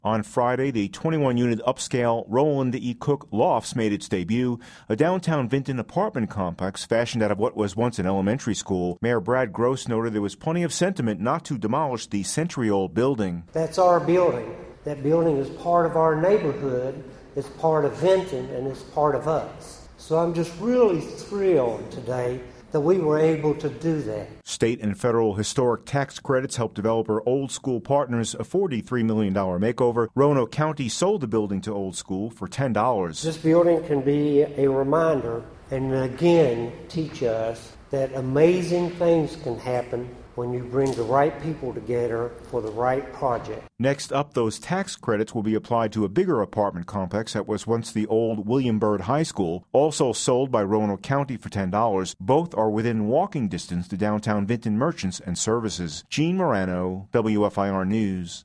On Friday, the 21-unit upscale Roland E. Cook Lofts made its debut, a downtown Vinton apartment complex fashioned out of what was once an elementary school. Mayor Brad Gross noted there was plenty of sentiment not to demolish the century-old building. That's our building. That building is part of our neighborhood, it's part of Vinton, and it's part of us. So I'm just really thrilled today that we were able to do that. State and federal historic tax credits helped developer Old School Partners a $43 million makeover. Roanoke County sold the building to Old School for $10. This building can be a reminder and again teach us that amazing things can happen when you bring the right people together for the right project. Next up, those tax credits will be applied to a bigger apartment complex that was once the old William Byrd High School, also sold by Roanoke County for $10. Both are within walking distance to downtown Vinton merchants and services. Gene Morano, WFIR News.